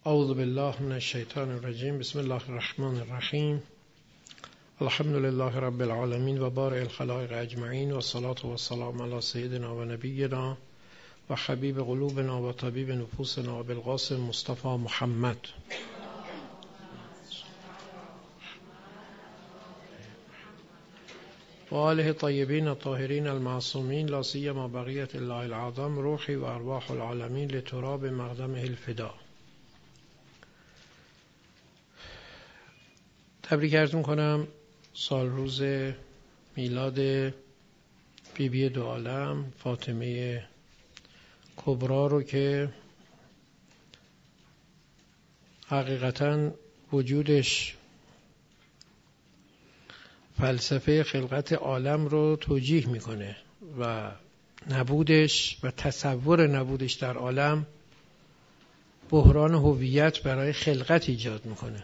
اعوذ بالله من الشیطان الرجیم. بسم الله الرحمن الرحیم. الحمد لله رب العالمین و بارئ الخلائق اجمعین و الصلاة و السلام علی سیدنا و نبینا و حبیب قلوبنا و طبیب نفوسنا بالقاسم مصطفى محمد. و آله طیبین الطاهرین المعصومین لا سیما بقیة الله العظم روحی و ارواح العالمین لتراب مقدمه الفدا. تبریک عرض می‌کنم سال روز میلاد بیبی دو عالم فاطمه کبرا رو که حقیقتاً وجودش فلسفه خلقت عالم رو توجیه میکنه و نبودش و تصور نبودش در عالم بحران هویت برای خلقت ایجاد میکنه.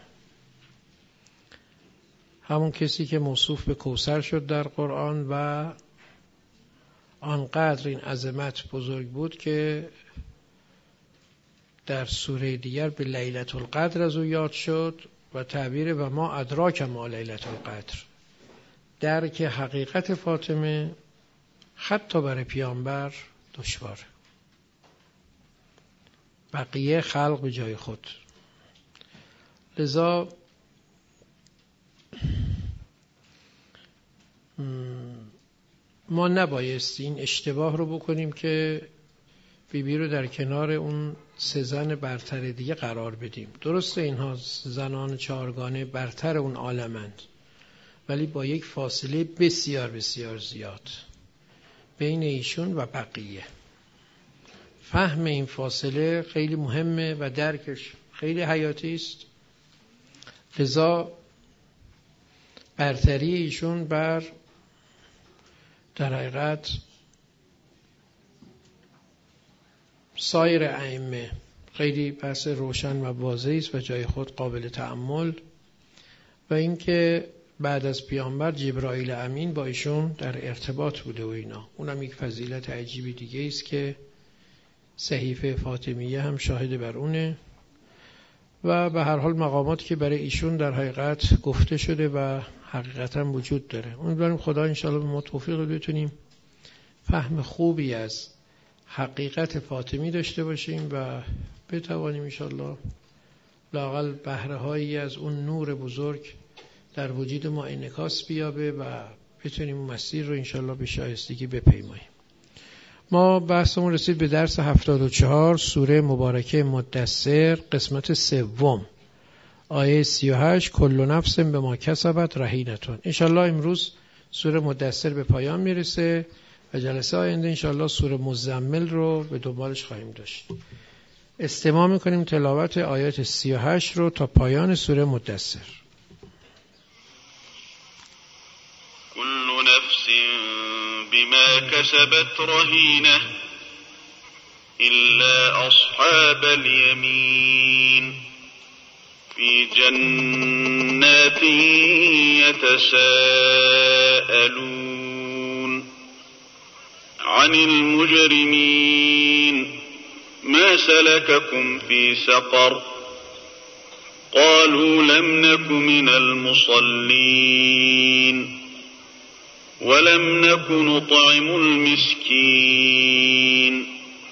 همون کسی که موصوف به کوثر شد در قرآن و آنقدر این عظمت بزرگ بود که در سوره دیگر به لیلة القدر از او یاد شد و تعبیر و ما ادراک ما لیلة القدر. درک حقیقت فاطمه حتی برای پیامبر دشواره، بقیه خلق به جای خود. لذا ما نبایست این اشتباه رو بکنیم که بیبی رو در کنار اون سه زن برتر دیگه قرار بدیم. درسته اینها زنان چهارگانه برتر اون عالمند، ولی با یک فاصله بسیار بسیار زیاد بین ایشون و بقیه. فهم این فاصله خیلی مهمه و درکش خیلی حیاتی است. لذا برتری ایشون بر در حقیقت سایر ائمه خیلی بحث روشن و واضحی است و جای خود قابل تأمل. و اینکه بعد از پیامبر جبرائیل امین با ایشون در ارتباط بوده و اینا، اونم یک فضیلت عجیبی دیگه است که صحیفه فاطمیه هم شاهد بر اونه. و به هر حال مقاماتی که برای ایشون در حقیقت گفته شده و حقیقتا وجود داره. امیدواریم خدا انشاءالله به ما توفیق بتونیم فهم خوبی از حقیقت فاطمی داشته باشیم و بتوانیم انشاءالله لااقل بهره هایی از اون نور بزرگ در وجود ما انعکاس بیابه و بتونیم مسیر رو انشاءالله به شایستگی بپیماییم. ما بحثمون رسید به درس 74 سوره مبارکه مدثر قسمت سوم آیه 38 کل نفس بما کسبت رهینتون. انشاءالله امروز سوره مدثر به پایان میرسه و جلسه آینده انشاءالله سوره مزمل رو به دنبالش خواهیم داشت. استماع میکنیم تلاوت آیات 38 رو تا پایان سوره مدثر. كل نفس بما كسبت رهينة إلا أصحاب اليمين في جنات يتساءلون عن المجرمين ما سلككم في سقر قالوا لم نك من المصلين ولم نك نطعم المسكين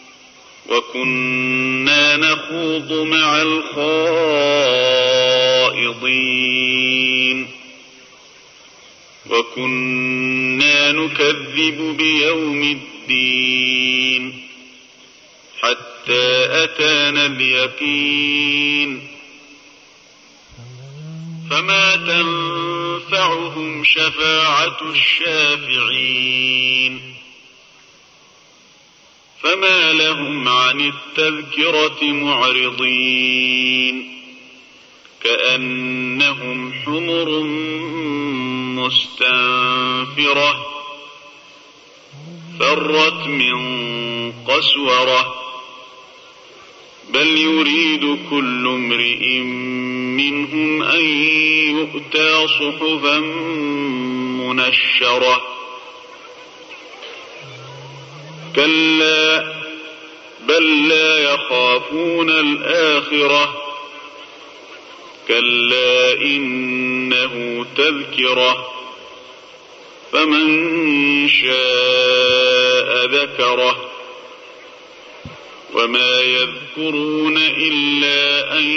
وكنا نخوض مع الخائضين وكنا نكذب بيوم الدين حتى أتانا اليقين فما تنفعهم شفاعة الشافعين فما لهم عن التذكرة معرضين كأنهم حمر مستنفرة فرت من قسورة بل يريد كل امرئ منهم أن يؤتى صحفا منشرة كلا بل لا يخافون الآخرة كلا إنه تذكرة فمن شاء ذكره وما يذكرون إلا أن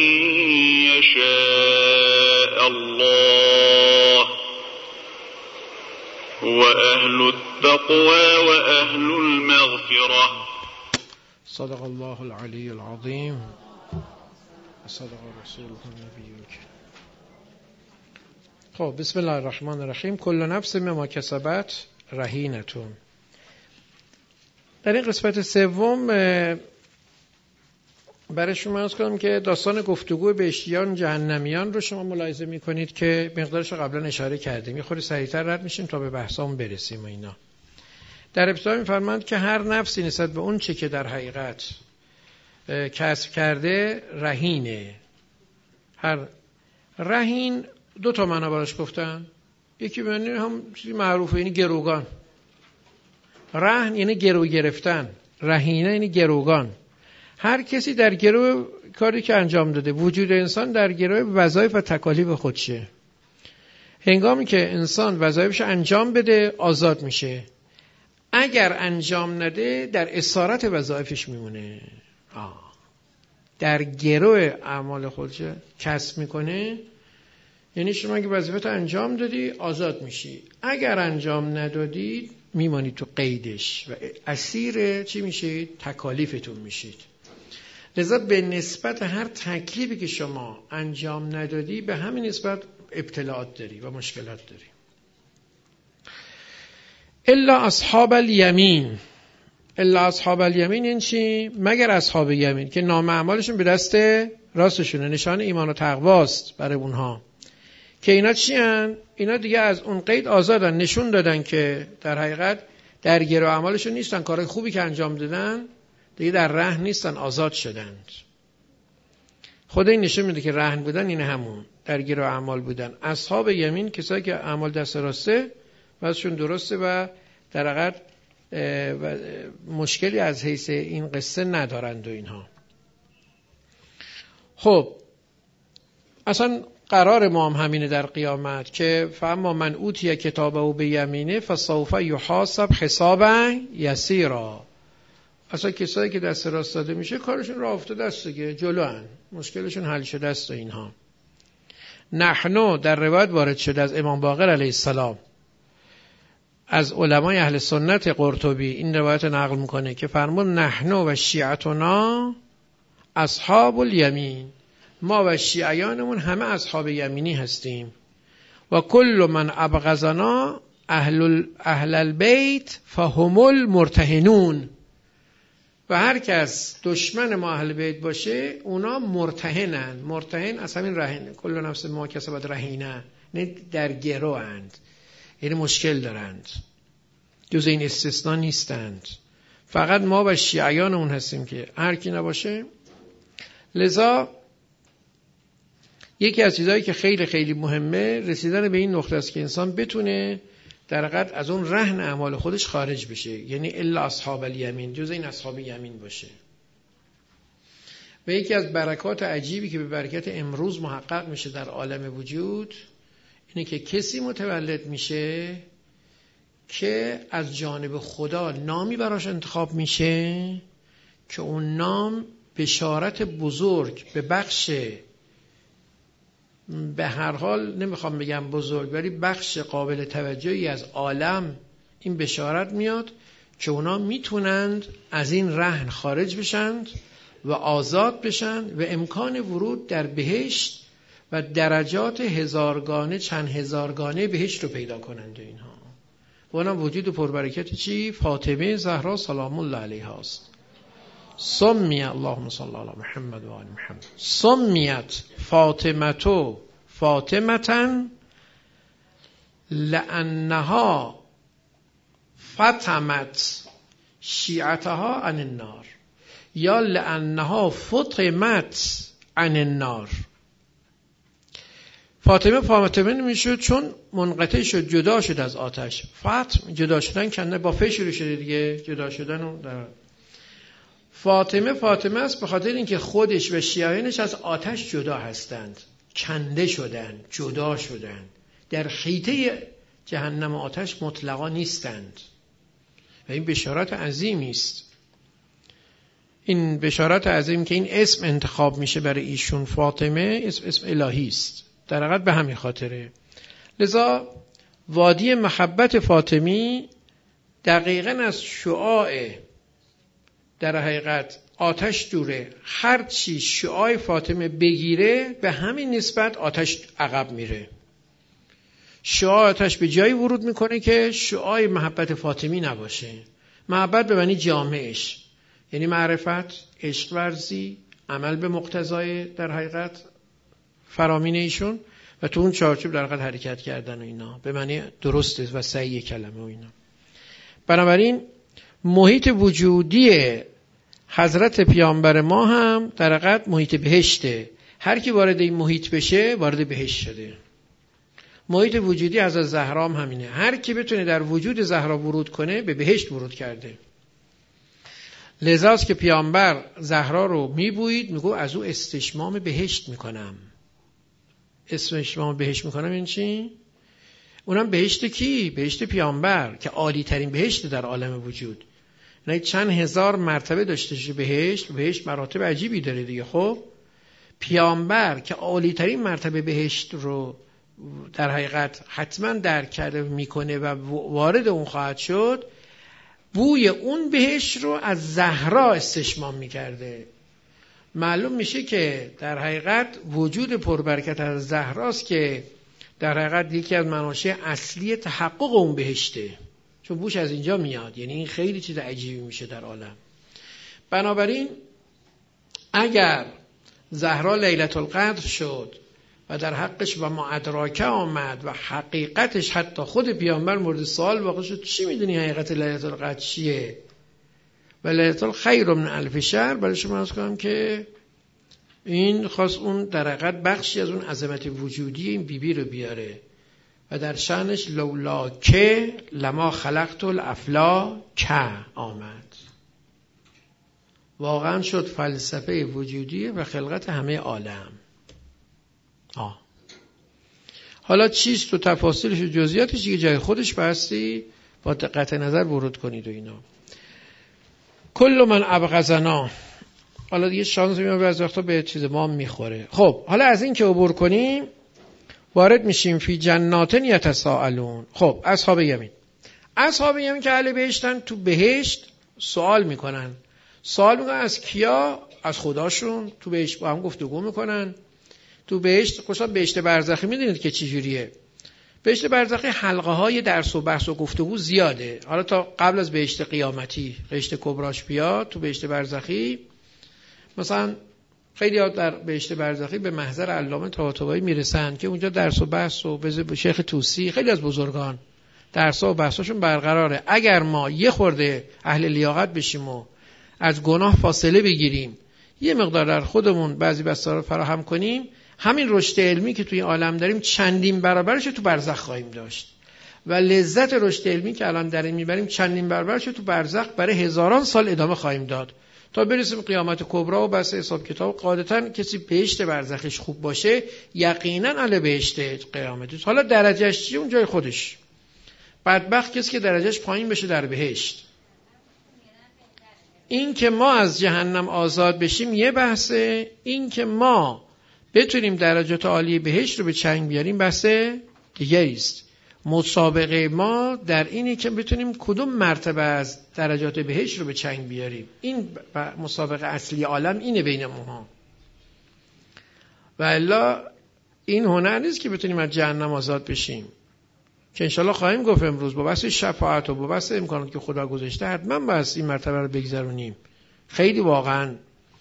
يشاء الله هو أهل التقوى وأهل المغفرة. صدق الله العلی العظیم و صدق رسوله النبی الکریم. خب بسم الله الرحمن الرحیم. کل نفس بما کسبت رهینتون. در این قسمت سوم برای شما عرض کنم که داستان گفتگو بهشتیان جهنمیان رو شما ملاحظه می‌کنید که مقدارش رو قبلا اشاره کردیم. یه خورده سریعتر رد میشیم تا به بحثامون برسیم و اینا. در ابتدا می‌فرمایند که هر نفسی نسبت به اون چه که در حقیقت کسب کرده رهینه. هر رهین دو تا معنا براش گفتن. یکی معنی هم چیزی معروفه، یعنی گروگان. رهن یعنی گرو گرفتن، رهینه یعنی گروگان. هر کسی در گرو کاری که انجام داده. وجود انسان در گرو وظایف و تکالیف خودشه. هنگامی که انسان وظایفش انجام بده آزاد میشه. اگر انجام نده در اسارت وظایفش میمونه. در گرو اعمال خودش کسب میکنه. یعنی شما اگه وظیفت انجام دادی آزاد میشی، اگر انجام ندادی میمانی تو قیدش و اسیر چی میشید؟ تکالیفتون میشید. لذا به نسبت هر تکلیفی که شما انجام ندادی به همین نسبت ابتلاعات داری و مشکلات داری. الا اصحاب الیمین. الا اصحاب الیمین این چی؟ مگر اصحاب یمین که نام اعمالشون به دست راستشونه، نشان ایمان و تقواست برای اونها. که اینا چی هن؟ اینا دیگه از اون قید آزادن، نشون دادن که در حقیقت در گرو اعمالشون نیستن، کارهای خوبی که انجام دادن دیگه در رهن نیستن، آزاد شدند. خود این نشون میده که رهن بودن این همون در گرو اعمال بودن. اصحاب یمین کسایی که اعمال دست راسته واسهشون درسته و در حقیقت مشکلی از حیث این قصه ندارند و اینها. خب اصلا قرار ما هم همینه در قیامت که فاما من اوتی کتابه به یمینه فسوف یحاسب حسابا یسیرا. اصلا کسایی که دست راست داده میشه کارشون راه افتاده است دیگه، جلوان، مشکلشون حل شده است و اینها. نحنو در روایت وارد شده از امام باقر علیه السلام از علمای اهل سنت قرطبی این روایت نقل میکنه که فرمود نحنو و شیعتنا اصحاب الیمین. ما و شیعیانمون همه اصحاب یمینی هستیم. و کل من ابغضنا اهل البیت فهم المرتهنون. و هر کس دشمن ما اهل بیت باشه اونا مرتهنن. مرتهن از همین رهینه. کل نفس ما کسبت رهینه، نه در گرو اند، یعنی مشکل دارند، جز این استثناء نیستند. فقط ما و شیعیانمون هستیم که هر کی نباشه. لذا یکی از چیزهایی که خیلی خیلی مهمه رسیدن به این نقطه است که انسان بتونه در حقیقت از اون رهن اعمال خودش خارج بشه، یعنی الا اصحاب الیمین، جز این اصحاب یمین باشه. و یکی از برکات عجیبی که به برکت امروز محقق میشه در عالم وجود اینه که کسی متولد میشه که از جانب خدا نامی براش انتخاب میشه که اون نام بشارت بزرگ به بخش، به هر حال نمیخوام بگم بزرگ، ولی بخش قابل توجهی از عالم این بشارت میاد که اونا میتونند از این رهن خارج بشند و آزاد بشند و امکان ورود در بهشت و درجات هزارگانه چند هزارگانه بهشت رو پیدا کنند. اینها و اونم وجود پربرکت چی؟ فاطمه زهرا سلام الله علیها است. سمیت اللهم صل علی محمد و آل محمد. سمیت فاطمتو فاطمتن لانها فطمت شیعتها عن النار یا لانها فطمت عن النار. فاطمه نمیشد چون منقطع شد، جدا شد از آتش. فطم جدا شدن کنه با فش رو شده دیگه، جدا شدن رو در فاطمه است به خاطر اینکه خودش و شیعیانش از آتش جدا هستند. کنده شدن، جدا شدن، در خیطه جهنم و آتش مطلقا نیستند و این بشارت عظیمی است. این بشارت عظیم که این اسم انتخاب میشه برای ایشون فاطمه، اسم الهی است در حقیقت به همین خاطره. لذا وادی محبت فاطمی دقیقاً از شعاع در حقیقت آتش دوره. هر چی شعاع فاطمه بگیره به همین نسبت آتش عقب میره. شعاع آتش به جایی ورود میکنه که شعاع محبت فاطمی نباشه. محبت به معنی جامعش، یعنی معرفت، عشق ورزی، عمل به مقتضای در حقیقت فرامین ایشون و تو اون چارچوب در حقیقت حرکت کردن و اینا به معنی درست و صحیح کلمه و اینا. بنابراین محیط وجودی حضرت پیامبر ما هم در حقیقت محیط بهشته. هر کی وارد این محیط بشه وارد بهشت شده. محیط وجودی حضرت زهرا هم همینه. هر کی بتونه در وجود زهرا ورود کنه به بهشت ورود کرده. لذاست که پیامبر زهرا رو میبوید، میگو از او استشمام بهشت میکنم. استشمام بهشت میکنم این چی؟ اونم بهشت کی؟ بهشت پیامبر که عالی ترین بهشت در عالم وجود. نه چند هزار مرتبه داشته شه بهشت مراتب عجیبی داره دیگه. خب پیامبر که عالی ترین مرتبه بهشت رو در حقیقت حتما درک کرده میکنه و وارد اون خواهد شد، بوی اون بهشت رو از زهرا استشمام میکرده. معلوم میشه که در حقیقت وجود پربرکت از زهراست که در حقیقت یکی از مناشأ اصلی تحقق اون بهشته، چون بوش از اینجا میاد. یعنی این خیلی چیز عجیبی میشه در عالم. بنابراین اگر زهرا لیلة القدر شد و در حقش و ما ادراکه آمد و حقیقتش حتی خود پیامبر مورد سوال واقع شد، چی میدونی حقیقت لیلة القدر چیه؟ و لیلة الخیر من الف شهر. برای شما عرض کنم که این خاص اون در حقیقت بخشی از اون عظمت وجودی این بیبی رو بیاره و در شأنش لولا که لما خلقت الافلاک آمد. واقعا شد فلسفه وجودی و خلقت همه عالم. حالا چیست و تفاصیلش و جزئیاتش دیگه جای خودش بستی با دقت نظر ورود کنید و اینا. کل من ابغضنا. حالا دیگه شانس میام از وقتا به چیز ما میخوره. خب حالا از این که عبور کنیم وارد میشیم فی جنات یتساءلون. خب اصحاب یمین که اهل بهشتن، تو بهشت سوال میکنن از کیا؟ از خداشون. تو بهشت با هم گفتگو میکنن. تو بهشت خصوصا بهشت برزخی میدونید که چی جوریه. بهشت برزخی حلقه های درس و بحث و گفتگو زیاده. حالا تا قبل از بهشت قیامتی بهشت کبراش بیاد، تو بهشت برزخی مثلا خیلی ها در بهشت برزخی به محضر علامه طباطبایی میرسن که اونجا درس و بحث و به شیخ طوسی خیلی از بزرگان درس و بحثشون برقراره. اگر ما یه خورده اهل لیاقت بشیم و از گناه فاصله بگیریم، یه مقدار در خودمون بعضی بساطا رو فراهم کنیم، همین رشد علمی که توی عالم داریم چندین برابرش تو برزخ خواهیم داشت و لذت رشد علمی که الان داریم میبریم چندین برابرش تو برزخ برای هزاران سال ادامه خواهیم داد تا برسیم قیامت کبری و بس حساب کتاب. قاعدتاً کسی بهشت برزخش خوب باشه یقینا اهل بهشت قیامت. حالا درجهش چیه؟ اون جای خودش. بدبخت کسی که درجهش پایین بشه در بهشت. این که ما از جهنم آزاد بشیم یه بحثه، این که ما بتونیم درجات عالی بهشت رو به چنگ بیاریم بحث دیگری است. مسابقه ما در اینه که بتونیم کدوم مرتبه از درجات بهشت رو به چنگ بیاریم. این مسابقه اصلی عالم اینه بین ما. و الا این هنر نیست که بتونیم از جهنم آزاد بشیم، که انشالله خواهیم گفت امروز با بحث شفاعت و با بحث امکانات که خدا گذاشته حتما بس این مرتبه رو بگذرونیم. خیلی واقعا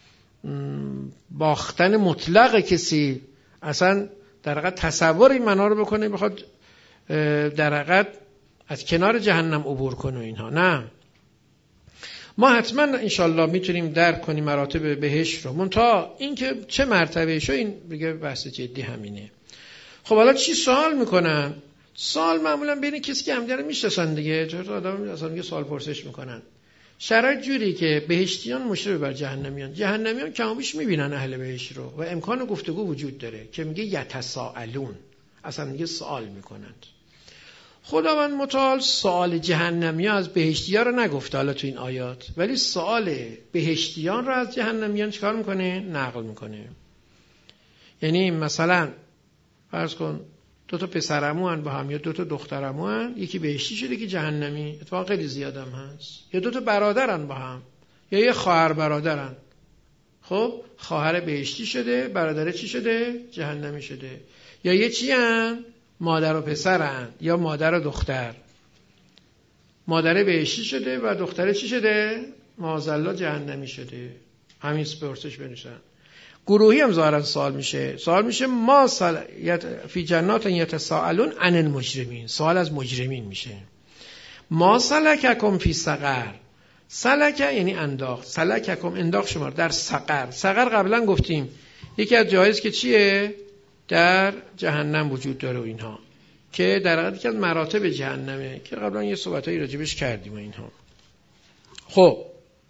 باختن مطلق کسی اصلا در حقیقت تصور این معنا رو بکنه بخواد در حقیقت از کنار جهنم عبور کنه اینها. نه، ما حتما انشالله میتونیم درک کنیم مراتب بهشت رو، منتها این که چه مرتبه شو این بگه بحث جدی همینه. خب حالا چی سوال میکنن؟ سوال معمولا بین کسی که همدیگه رو میشناسن دیگه، چرا آدم اصلا میگه سوال پرسش میکنن. شرایط جوری که بهشتیان مشرف بر جهنمیان کمابیش میبینن اهل بهشت رو و امکان گفتگو وجود داره که میگه یتساءلون، اصلا میگه سوال میکنند. خداوند متعال سوال جهنمیان از بهشتیان رو نگفته حالا تو این آیات، ولی سوال بهشتیان رو از جهنمیان چیکار میکنه؟ نقل میکنه. یعنی مثلا فرض کن 2 پسرعمو هن با هم یا 2 دخترعمو هن، یکی بهشتی شده که جهنمی، اتفاقا خیلی زیادم هست، یا 2 برادرن با هم یا یه خواهر برادرن. خب خواهر بهشتی شده، برادر چی شده؟ جهنمی شده. یا یه چی هن؟ مادر و پسرن یا مادر و دختر. مادر بهشتی شده و دختر چی شده؟ معاذالله جهنمی شده. همین پرسش بنویسن. گروهی هم ظاهرا سوال میشه ما فی جنات یتساءلون عن المجرمین، سوال از مجرمین میشه. ما سلککم فی سقر، سلک یعنی انداخت، سلککم انداخت شما در سقر. سقر قبلا گفتیم یکی از جایز که چیه؟ در جهنم وجود داره و اینها، که در حقیقت یکی از مراتب جهنمه که قبلا یه صحبتایی راجبش کردیم و اینها. خب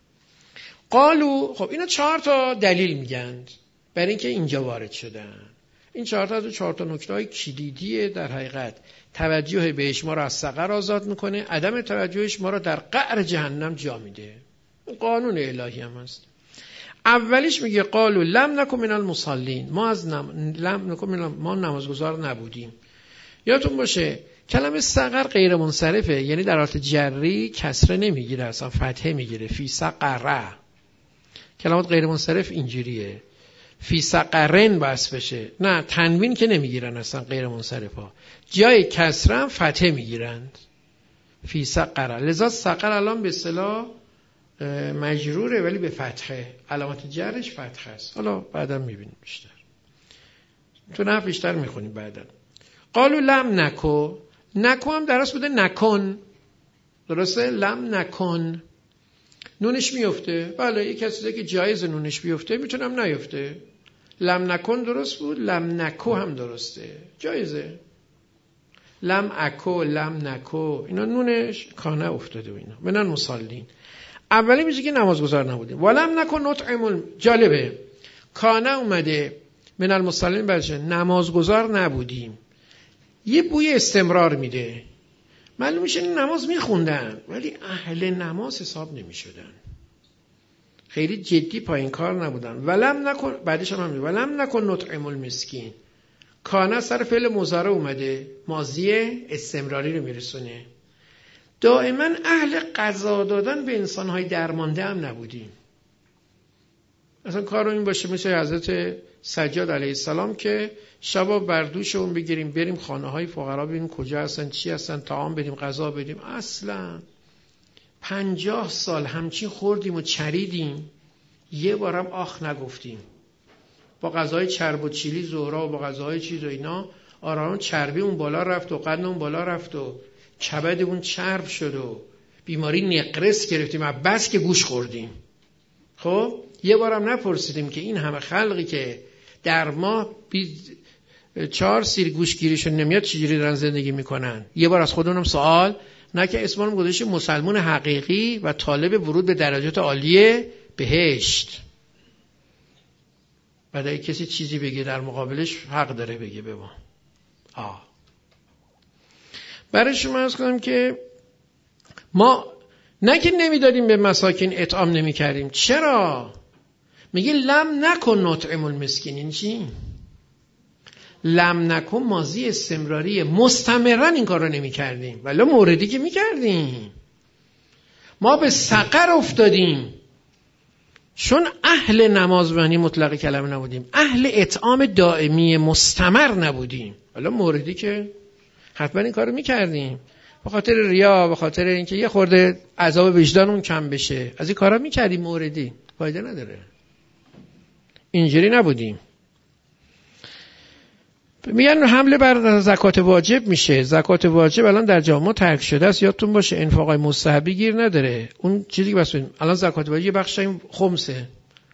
قالو، خب اینا 4 تا دلیل میگن برای اینکه اینجا وارد شدن. این 4 تا از 4 تا نکته‌های کلیدیه در حقیقت. توجه بهش ما رو از سقر آزاد میکنه، عدم توجهش ما رو در قعر جهنم جا میده. قانون الهی هم هست. اولیش میگه قالو لم نکن من المصلین، ما نمازگزار نبودیم. یادتون باشه کلمه سقر غیر منصرفه، یعنی در حالت جری کسره نمیگیره، اصلا فتحه میگیره. فی سقره کلمات غیر منصرف اینجوریه، فی سقرن باعث بشه، نه تنوین که نمیگیرن اصلا غیر منصرف ها، جای کسره هم فتحه میگیرند. فی سقره، لذا سقر الان به اصطلاح مجروره ولی به فتحه، علامت جرش فتحه است. حالا بعدا میبینیم بیشتر، تو نحو بیشتر میخونیم بعدا. قالو لم نکو، نکو هم درست بوده نکن، درسته؟ لم نکن نونش میفته، بله یک کسی که جایز نونش بیفته میتونم نیفته. لم نکن درست بود، لم نکو هم درسته، جایزه. لم اکو، لم نکو، اینا نونش کانه افتاده و اینا. منن مصلین اولی میشه که نمازگزار نبودیم. ولم نکن نطعم، جالبه کانه اومده من المصلین برشه نمازگزار نبودیم، یه بوی استمرار میده، معلوم میشه نماز میخوندن ولی اهل نماز حساب نمیشدن، خیلی جدی پایین کار نبودن. ولم نکن، بعدش هم میگه ولم نکن نطعم المسکین، کانه سر فعل مضارع اومده، ماضی استمراری رو میرسونه. دائما اهل قضا دادن به انسانهای درمانده هم نبودیم. اصلا کار این باشه مثل حضرت سجاد علیه السلام که شبا بردوشمون بگیریم بریم خانه های فقرا ببینیم کجا هستن، چی هستن، طعام بدیم، غذا بدیم. اصلا 50 سال همچین خوردیم و چریدیم، یه بارم آخ نگفتیم. با غذای چرب و چیلی زهرا و با غذاهای چیز و اینا آرام چربی اون بالا رفت و قند اون بالا رفت و کبد اون چرب شد و بیماری نقرس گرفتیم بس که گوش خوردیم. خب یه بارم نپرسیدیم که این همه خلقی که در ماه 4 سیر گوشگیریشون نمیاد چجوری دارن زندگی میکنن؟ یه بار از خودمونم سوال نه که اسممون گذاشتیم مسلمان حقیقی و طالب ورود به درجات عالیه بهشت. بعد اگه کسی چیزی بگه در مقابلش حق داره بگه به ما. برای شما عرض کنم که ما نه که نمیدادیم به مساکین، اطعام نمی کردیم. چرا؟ میگه لم نکن نطعم المسکینین. چی؟ لم نکن ماضی استمراری، مستمرا این کار رو نمی کردیم، ولی موردی که می کردیم. ما به سقر افتادیم چون اهل نماز معنی مطلق کلمه نبودیم، اهل اطعام دائمی مستمر نبودیم، ولی موردی که حتما این کار رو می کردیم. به خاطر ریا، به خاطر اینکه یه خورده عذاب وجدانمون کم بشه، از این کارا می‌کردیم. موردی فایده نداره، اینجوری نبودیم. میگن حمله بر زکات واجب میشه. زکات واجب الان در جامعه ترک شده است، یادتون باشه انفاقای مستحبی گیر نداره. اون چیزی که بس الان زکات واجب یه بخش این خمسه،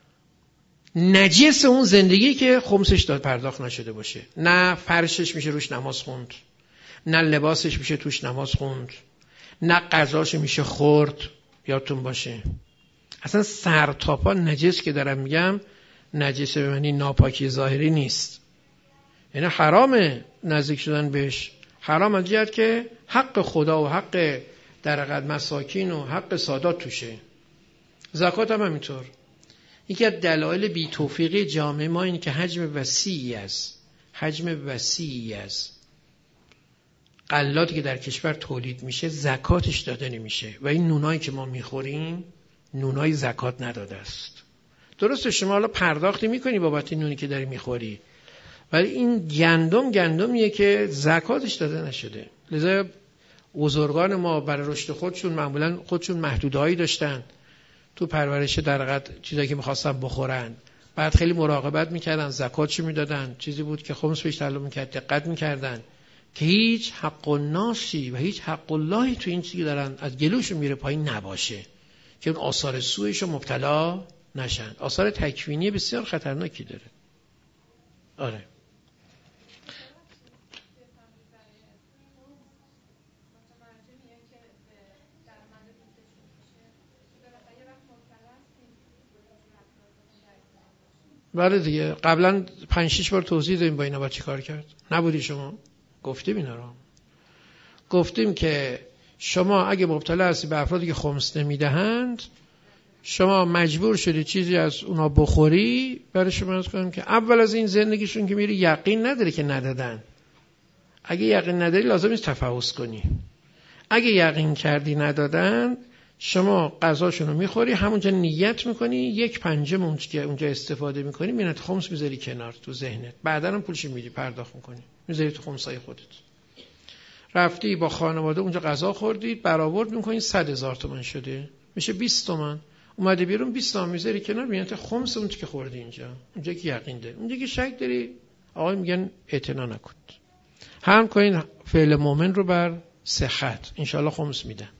نجس اون زندگی که خمسش داد پرداخت نشده باشه، نه فرشش میشه روش نماز خوند، نه لباسش میشه توش نماز خوند، نه غذاش میشه خورد. یادتون باشه. اصلا سر تا پا نجس که دارم میگم، نجس به معنی ناپاکی ظاهری نیست، یعنی حرامه نزدیک شدن بهش، حرام از جهت که حق خدا و حق در حقیقت مساکین و حق سادات توشه. زکات هم همینطور. یکی از دلایل بی توفیقی جامعه ما اینه که حجم وسیعی از غلاتی که در کشور تولید میشه زکاتش داده نمیشه و این نونایی که ما میخوریم نونای زکات نداده است. درسته شما حالا پرداختی میکنی بابت نونی که داری میخوری، ولی این گندمیه که زکاتش داده نشده. لذا بزرگان ما برای رشد خودشون معمولا خودشون محدودهایی داشتن تو پرورش در حقیقت چیزایی که میخواستن بخورن، بعد خیلی مراقبت میکردن، زکاتشو میدادن، چیزی بود که خمس بهش تعلق میکرد، دقت میکردن که هیچ حق الناسی و هیچ حق اللهی تو این چیزی دارن از گلوشون میره پایین نباشه که اون آثار سوءشو مبتلا نشن. آثار تکوینی بسیار خطرناکی داره. آره. بله دیگه، قبلا 5-6 بار توضیح دادیم با اینا با چی کار کرد. نبودی شما؟ گفتیم اینا رو. گفتیم که شما اگه مبتلا هستی به افرادی که خمس نمیدهند، شما مجبور شدی چیزی از اونا بخوری، برای شما از کنم که اول از این زندگیشون که میری یقین نداری که ندادن. اگه یقین نداری لازم نیست تفحص کنی. اگه یقین کردی ندادن، شما غذاشون رو میخوری، همونجا نیت میکنی، 1/5 اونجا استفاده میکنی، مینت خمس میذاری کنار تو ذهنت، بعدا هم پولش میدی پرداخت میکنی، میذاری تو خمسای خودت. رفتی با خانواده اونجا غذا خوردید، برآورد میکنی 100,000 تومان شده، میشه 20 تومان. اومده بیرون 20 تومان میذاری کنار، مینت خمس اون که خوردی اینجا. اونجا که یقین داری، اونجا که شک داری، آقای میگن اعتنا نکن. هم کنین فعل مومن رو بر صحت، انشالله خمس میدن.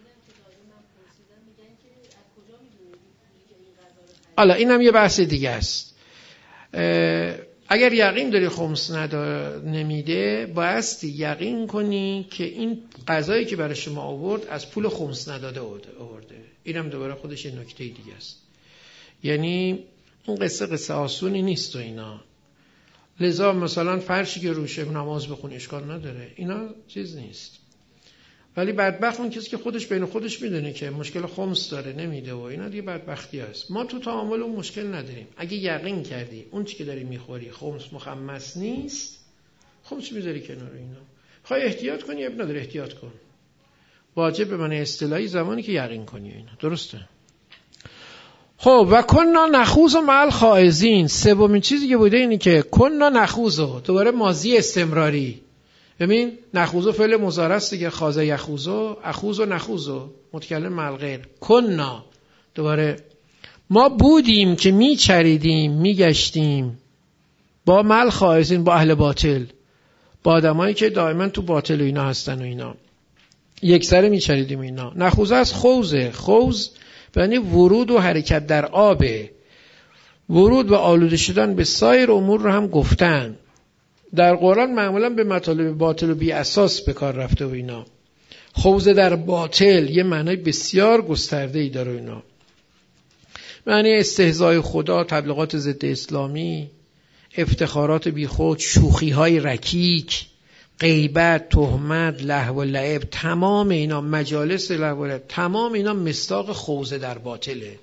حالا اینم یه بحث دیگه است. اگر یقین داری خمس نمیده، بایستی یقین کنی که این غذایی که برای شما آورد از پول خمس نداده آورده. اینم دوباره خودش یه نکته دیگه است. یعنی این قصه آسونی نیست و اینا. لذا مثلا فرشی که روشه نماز بخون اشکال نداره، اینا چیز نیست. ولی بدبخت اون کسی که خودش بین خودش میدونه که مشکل خمس داره نمیده و اینا، دیگه بدبختی هست. ما تو تعامل اون مشکل نداریم. اگه یقین کردی اون چی که داری میخوری خمس مخمس نیست، خمس میذاری کنار. اینا خواهی احتیاط کنی، اب نداره احتیاط کن. واجب به معنی اصطلاحی زمانی که یقین کنی. اینا درسته. خب و کنا نخوض مع الخائضین. سومین چیزی که بوده اینی که کنا نخوض، دوباره ماضی استمراری. ببین نخوض فعل مضارع است دیگه، خاض یخوض، اخوض و نخوض، متکلم مع الغیر. کنا دوباره ما بودیم که میچریدیم میگشتیم با مع الخائضین، با اهل باطل، با آدمایی که دائما تو باطل و اینا هستن و اینا، یک سره میچریدیم اینا. نخوض از خوضه. خوض یعنی ورود و حرکت در آبه. ورود و آلوده شدن به سایر امور رو هم گفتن. در قرآن معمولا به مطالب باطل و بی اساس به کار رفته و اینا. خوض در باطل یه معنی بسیار گسترده‌ای داره اینا. معنی استهزای خدا، تبلیغات ضد اسلامی، افتخارات بیخود، شوخی‌های رکیک، غیبت، تهمت، لهو و لعب، تمام اینا، مجالس لهو و لعب، تمام اینا مصداق خوض در باطله.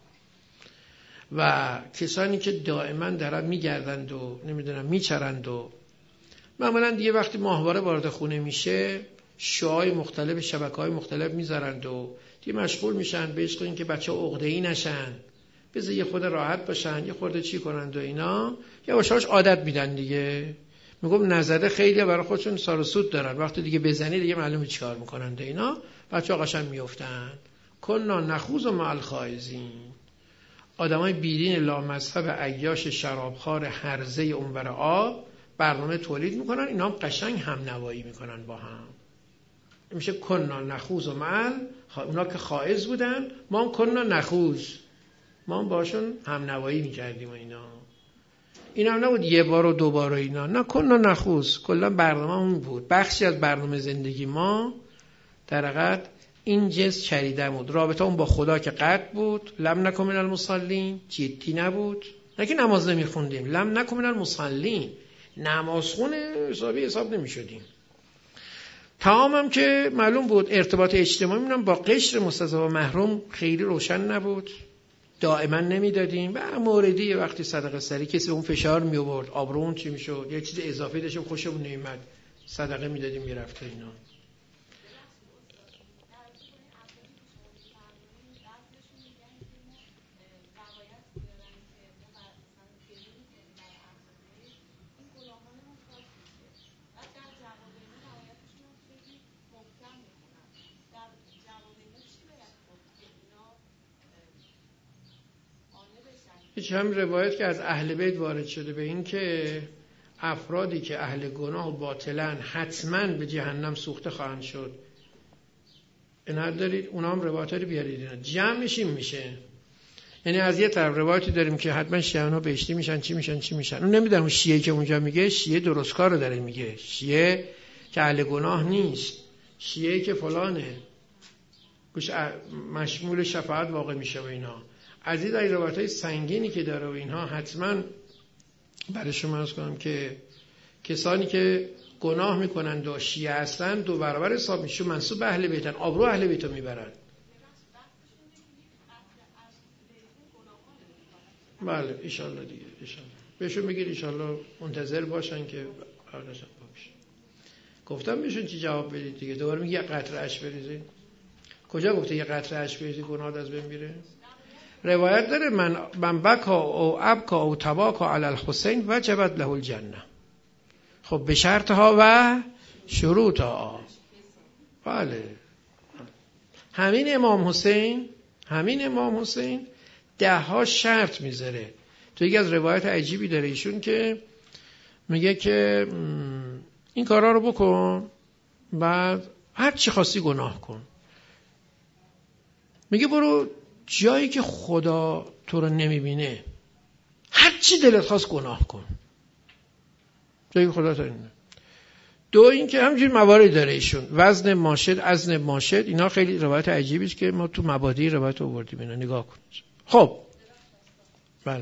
و کسانی که دائما دارن میگردند و نمیدونم میچرند و معمولا دیگه وقتی ماهواره وارد خونه میشه شعاع مختلف، شبکه‌های مختلف میذارند و دیگه مشغول میشن به عشق این که بچه‌ها عقده‌ای نشن، بذار یه خود راحت باشن، یه خورده چی کنند و اینا، یواشاش عادت میدن دیگه. میگم نزده خیلی برای خودشون سار و سود دارن، وقتی دیگه بزنی دیگه معلومه چیکار میکنند اینا، بچه‌ها قشنگ میافتن. کنا نخوض مع الخائضین. آدمای بیدین لامذهب عیاش شرابخوار هرزه اونور آب برنامه تولید میکنن، اینا هم قشنگ هم نوایی میکنن با هم. میشه کنا نخوض مع اونا که خائض بودن، ما هم کنا نخوض، ما هم باشون هم نوایی میکردیم و اینا. این هم نبود یه بار و دو بار و اینا، نه کنا نخوض، کلا برنامه اون بود. بخشی از برنامه زندگی ما در حقیقت این جنس چریده بود. رابطه اون با خدا که قطع بود، لم نکن من المصلین، جدی نبود، نه که نماز نمیخوندیم، لم نکن من المصلین، نمازخونه حساب نمیشدیم. تمام که معلوم بود ارتباط اجتماعی منم با قشر مستضعف و محروم خیلی روشن نبود، دائما نمیدادیم. و موردی وقتی صدقه سری کسی اون فشار می آورد، آبرومون چی میشد، یه چیز اضافه داشتیم خوشمون نمیاد، صدقه میدادیم میرفت اینا. هیچ هم روایت که از اهل بیت وارد شده به این که افرادی که اهل گناه و باطلن حتما به جهنم سوخته خواهند شد. اینا دارید، اونا هم روایت رو بیارید، اینا جمعش این میشه. یعنی از یه طرف روایتی داریم که حتما شیعه‌ها بهشتی میشن، چی میشن. اون نمیدونم اون شیعه که اونجا میگه شیعه درستکار رو داره میگه، شیعه که اهل گناه نیست، شیعه که فلانه مشمول شفاعت واقع میشه و اینا. از این روایت‌های سنگینی که داره و اینها حتما برای شما عرض کنم که کسانی که گناه میکنن و شیعه هستن 2 برابر حساب میشه، منسوب به اهل بیتن، آبرو اهل بیت رو میبرن. بله ایشالله دیگه، ایشالله بهشون بگید ایشالله منتظر باشن که آقاشم باشه. گفتم بهشون چی جواب بدید دیگه. دوباره میگه یه قطره اشک بریزید. کجا گفته یه قطره اشک بریزید گناه از بین میره؟ روایت داره من بکا او ابکا او تباکا علی الحسین وجبت له الجنه. خب به شرطها و شروطها. بله همین امام حسین 10 شرط میذاره. تو یکی از روایت عجیبی داره ایشون که میگه که این کارا رو بکن، بعد هر چی خواستی گناه کن. میگه برو جایی که خدا تو رو نمیبینه، هر چی دلت خواست گناه کن، جایی که خدا تو رو نمیبینه. 2 این که همینجور موارد داره ایشون، وزن ماشد، اینا خیلی روایت عجیبی است که ما تو مبادی روایت آوردیم، اینا نگاه کنید. خب بله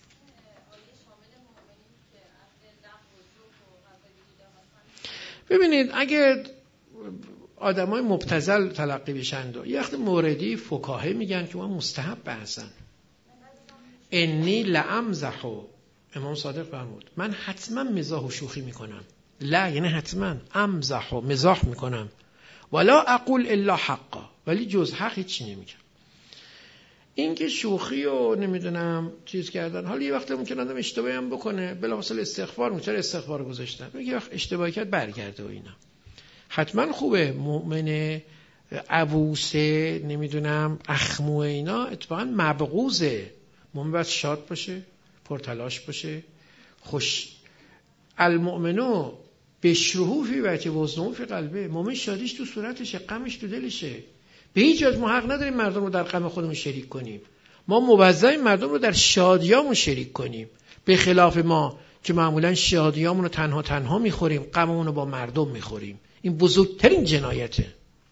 ببینید اگه آدمای مبتذل تلقی بشن و یه وقت موردی فقها میگن که ما مستحب هستن. انی لامزح، امام صادق فرمود من حتما مزاح و شوخی میکنم. لا یعنی حتما، امزح و مزاح میکنم، ولا اقول الا حقا، ولی جز حق هیچ نمیگم. این که شوخی و نمیدونم چیز کردن، حالا یه وقت ممکنه آدم اشتباهی هم بکنه، بلافاصله استغفار میکنه، استغفار گذاشتن، میگه وقت اشتباهی کرد برگرده و اینا. حتما خوبه مؤمن عبوسه نمیدونم اخمو اینا اتفاقا مبغوزه. مؤمن باید شاد باشه، پرتلاش باشه، خوش. المؤمنو بشروح فی وجه وزنه فی قلبه. مؤمن شادیش تو صورتشه، غمش تو دلشه. به هیچ وجه ما حق نداریم مردم رو در غم خودمون شریک کنیم. ما موظفیم مردم رو در شادیامون شریک کنیم، به خلاف ما که معمولا شادیامون رو تنها میخوریم، غممون رو با مردم میخوریم. این بزرگترین جنایته.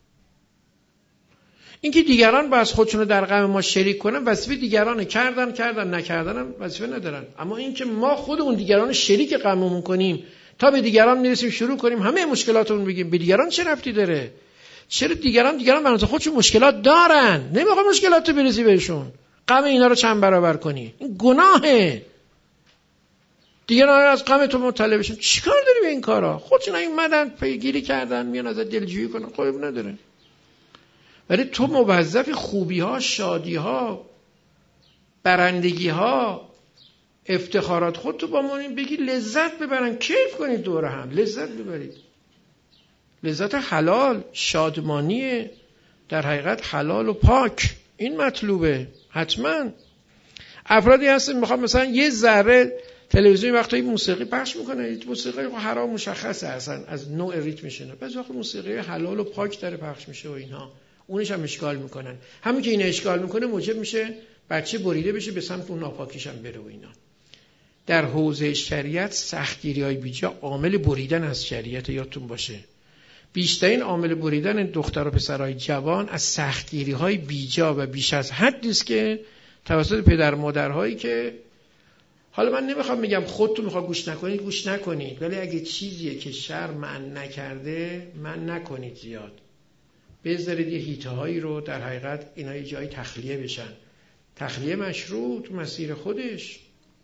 اینکه دیگران باز خودشون رو در غم ما شریک کنن، وظیفه دیگران کردن نکردن هم وظیفه ندارن. اما اینکه ما خودمون دیگران شریک غممون کنیم تا به دیگران میرسیم شروع کنیم همه مشکلاتمون بگیم، به دیگران چه ربطی داره؟ چرا دیگران بنظر خودشون مشکلات دارن، نمیخواد مشکلاتو بریزی بهشون، غم اینا رو چند برابر کنی. این گناهه. دیگران از غم تو مطلع بشن، چیکار داری به این کارا؟ خودشون اومدن پیگیری کردن میان ازت دلجویی کنن، خب نداره. ولی تو موظف خوبی ها، شادی ها، برندگی ها، افتخارات خود تو با ما بگی، لذت ببرن، کیف کنید، دور هم لذت ببرید. لذت حلال، شادمانی در حقیقت حلال و پاک، این مطلوبه. حتما افرادی هستن میخوام مثلا یه ذره تلویزیون وقتی موسیقی پخش میکنه، موسیقی حرام مشخصه اصلا از نوع ریتمش نه، بعضی وقت موسیقی حلال و پاک داره پخش میشه و اینها، اونش هم اشکال میکنن. همین که این اشکال میکنه موجب میشه بچه بریده بشه به سمت اون ناپاکیش هم بره و اینا. در حوزه شریعت سختگیری‌های بیجا عامل بریدن از شریعت، یادتون باشه. بیشترین عامل بریدن دختر و پسرای جوان از سختگیری‌های بیجا و بیش از حدی است که توسط پدر و مادرهایی که حالا من نمیخوام بگم خودتون میخواد گوش نکنید، ولی اگه چیزیه که شرع من نکرده من نکنید زیاد. بذارید یه هیته‌هایی رو در حقیقت اینا یه جایی تخلیه بشن. تخلیه مشروع تو مسیر خودش.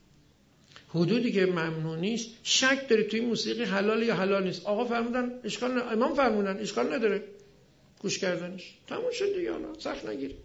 حدودی که ممنوع نیست. شک دارید توی موسیقی حلال یا حلال نیست. آقا فرمودن اشکال نداره، امام فرمودن اشکال نداره گوش کردنش. تموم شد دیگه، حالا سخت نگیرید.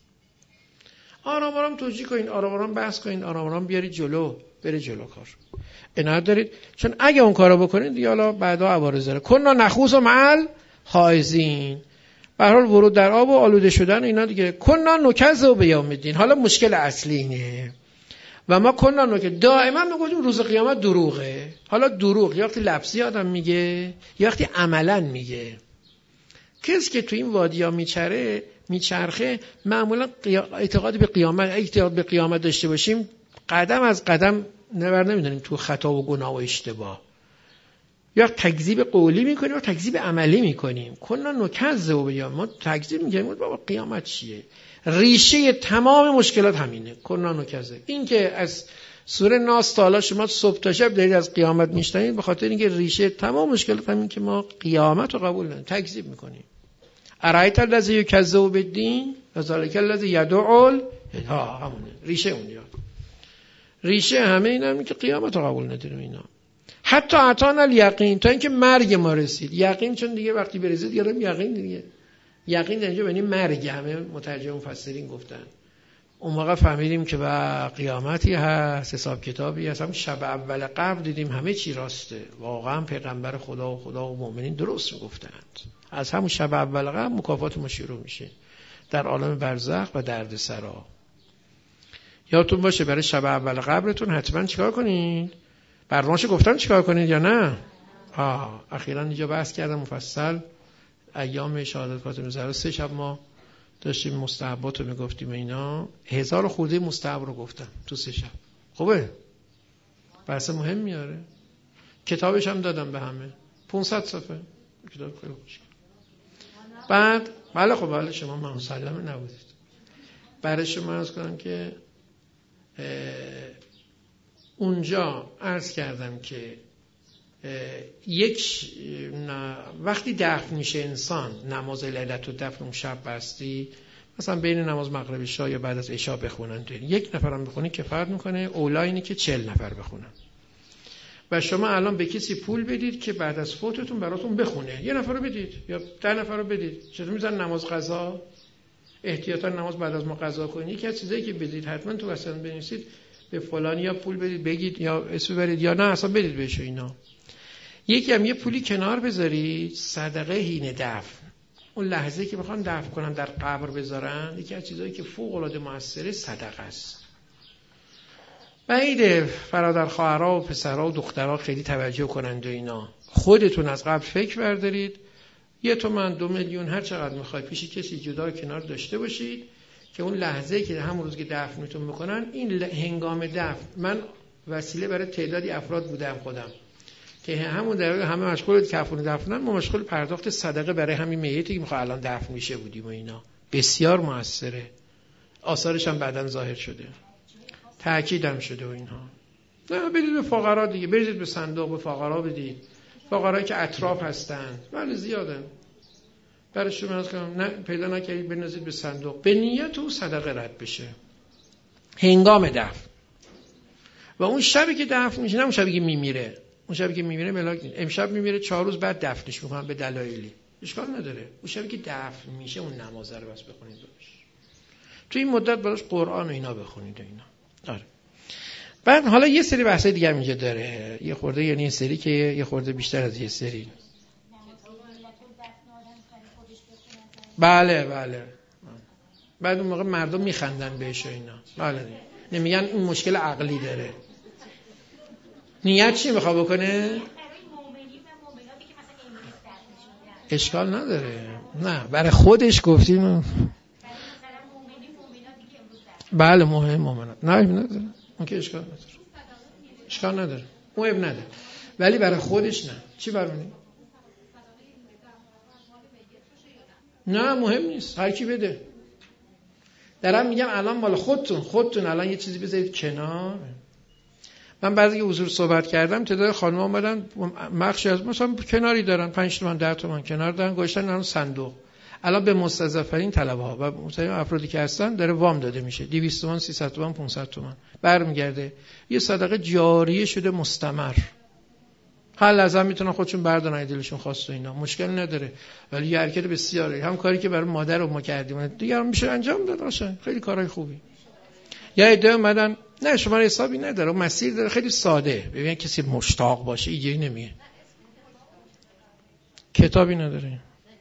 آرام آرام توجیه کنین، آرام آرام بحث کنین، آرام آرام بیارید جلو، بره جلو کار. عنایت دارید، چون اگه اون کارو بکنید دیگه حالا بعدا عوارض داره. کنا نخوض و معل خائضین. به هر حال ورود در آب و آلوده شدن اینا دیگه. کنا نکذب بیوم الدین. حالا مشکل اصلی اینه. و ما کنا که دائما میگفتیم روز قیامت دروغه. حالا دروغ یا وقتی لفظی آدم میگه یا وقتی عملا میگه. کسی که تو این وادیا میچرخه معمولا اعتقاد به قیامت داشته باشیم، قدم از قدم نمیدونیم تو خطا و گناه و اشتباه. یا تکذیب قولی میکنیم یا تکذیب عملی میکنیم. کنا نکذب بیوم، ما تکذیب میگیم بابا قیامت چیه؟ ریشه تمام مشکلات همینه. کنا نکذب. این که از سوره ناس تا حالا شما صبح تا شب دارید از قیامت میشنوید، به خاطر اینکه ریشه تمام مشکلات همین که ما قیامت رو قبول نداریم، تکذیب میکنیم. ارایت الذی یکذب بالدین و ذلک الذی یدعو همونه ریشه اونجا. ریشه همه اینا همین که قیامت رو قبول نداریم. اینا حتی اتانا الیقین، تا اینکه مرگ ما رسید. یقین چون دیگه وقتی برسید یادم یقین دیگه. یقین در اینجا یعنی مرگ. همه مترجم و مفسرین گفتن. اون موقع فهمیدیم که با قیامتی هست، حساب کتابی هست. هم شب اول قبر دیدیم همه چی راسته. واقعا پیغمبر خدا و مؤمنین درست میگفتند. از همون شب اول قبر مکافات ما شروع میشه در عالم برزخ و دردسرا. یادتون باشه برای شب اول قبرتون حتما چیکار کنید؟ برنامه‌شو گفتن چیکار کنید یا نه؟ اخیراً اینجا بحث کردم مفصل. ایام شهادت فاطمه زهرا 3 شب ما داشتیم مستحبات رو میگفتیم. اینا 1000 خورده مستحب رو گفتم تو 3 شب. خوبه؟ بحث مهم میاره. کتابش هم دادم به همه. 500 صفحه. کتاب خیلی خوبه. بعد بله شما مسلمه نبودید. برای شما عرض کنم که اونجا عرض کردم که وقتی دفن میشه انسان، نماز لیلت و دفن اون شب بستی، مثلا بین نماز مغرب عشا یا بعد از عشا بخونن. یک نفرم بخونی کفایت میکنه. اولا اینه که 40 نفر بخونن. و شما الان به کسی پول بدید که بعد از فوتتون براتون بخونه. 1 نفر رو بدید یا 10 نفر رو بدید. چطور میذارن نماز قضا؟ احتیاطا نماز بعد از ما قضا کنید. یکی از چیزایی که بدید حتما تو واسه بنویسید به فلانی یا پول بدید، بگید یا اسم ببرید یا نه اصلا بدید بهش. اینا یکی هم یه پولی کنار بذارید صدقه حین دفن. اون لحظه که میخوان دفن کنن در قبر بذارن، یکی از چیزایی که فوق العاده موثره صدقه است. بعید فرادر خواهرها و پسرها و دخترها خیلی توجه کنند و اینا. خودتون از قبل فکر بردارید 1 تومن 2 میلیون هر چقدر میخواید پیش کسی جدا کنار داشته باشید که اون لحظه که همون روز که دفنتون میکنن، این هنگام دفن، من وسیله برای تعدادی افراد بودم خودم که همون در همه مشغول کفن دفنن، ما مشغول پرداخت صدقه برای همین میتی که میخواد الان دفن میشه بودیم و اینا. بسیار موثره. آثارش هم بعداً ظاهر شده، تأکیدم شده و اینها. نه بدید به فقرا دیگه، برید به صندوق به فقرا بدید. فقرایی که اطراف هستن ولی زیادن. برای شما از کنم نه پیدا نکردید بنازید به صندوق. به نیت او صدقه رد بشه هنگام دفن. و اون شبی که دفن میشه، نه اون شبی که میمیره. اون شبی که میمیره ملاک نیست. امشب میمیره 4 روز بعد دفنش میکنن به دلایلی. اشکال نداره. اون شبی که دفن میشه اون نماز رو بس بخونید روش. تو این مدت براش قرآن و اینا بخونید و اینا. آره. بعد حالا یه سری بحثای دیگه اینجا داره. یه خورده یعنی یه سری که یه خورده بیشتر از یه سری. بله. بعد اون موقع مردم میخندن بهش و اینا. بله. نمیگن این مشکل عقلی داره. نیت چی میخواد بکنه؟ اشکال نداره. نه برای خودش گفتیم. بله مهم مومنات. نه نداره. اون که اشکال نداره. اون اب نداره. ولی برای خودش نه. چی برمونی؟ نه مهم نیست، هر کی بده. دارم میگم الان مال خودتون الان یه چیزی بذارید کنار. من بعضی که حضور صحبت کردم تعداد خانم‌ها اومدن مخشی از مثلا کناری دارن 5 تومن 10 تومن کنار دارن گذاشتن الان صندوق. الان به مستضعفین طلبه‌ها و مثلا افرادی که هستن داره وام داده میشه 200 تومن 300 تومن 500 تومن برمیگرده. یه صدقه جاریه شده مستمر. هر لحظه میتونن خودشون بردارن دلشون خواست و اینا، مشکل نداره. ولی یه حرکت بسیاره، هم کاری که برای مادر رو ما کردیم دیگه هم میشه انجام داد. باشه خیلی کارهای خوبی. یا ایده اومدن نه شما حسابی نداره، مسیر داره، خیلی ساده. ببین کسی مشتاق باشه اینجوری نمیه. کتابی نداره.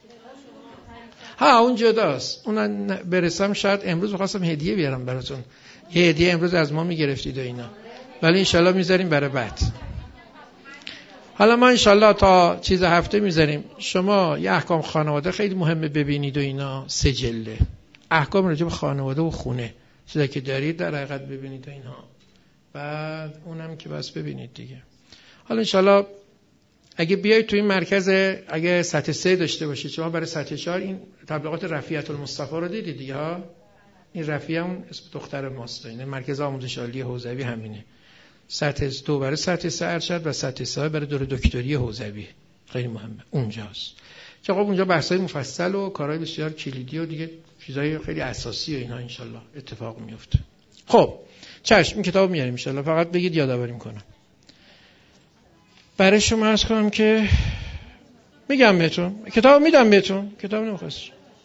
ها اون جداست. اون برسم شاید امروز می‌خواستم هدیه بیارم براتون. یه هدیه امروز از ما میگرفتید و اینا. ولی انشالله میذاریم برای بعد. حالا ما انشالله تا چیز هفته میذاریم. شما یه احکام خانواده خیلی مهمه ببینید و اینا، 3 جلده. احکام راجع به خانواده و خونه. چیزی که دارید در حقیقت ببینید و اینها. بعد اونم که بس ببینید دیگه. حالا انشالله اگه بیایید تو این مرکز، اگه سطح 3 داشته باشید شما، برای سطح 4 این تبلیغات رفیعة المصطفی رو دیدید دیگه ها. این رفیعه اون اسم دختر ماست. این مرکز آموزش عالی حوزوی همینه. سطح 2 برای سطح 3 ارشد و سطح 3 برای دوره دکتری حوزوی. خیلی مهمه اونجاست. چه خب اونجا بحث‌های مفصل و کارهای بسیار کلیدی و دیگه چیزای خیلی اساسی و اینا ان شاءالله اتفاق میفته. خب چشم این کتاب میاریم ان شاءالله، فقط بگید یادآوری میکنم. برای شما عرض کنم که میگم بهتون کتاب میدم بهتون، کتاب نمیخواست.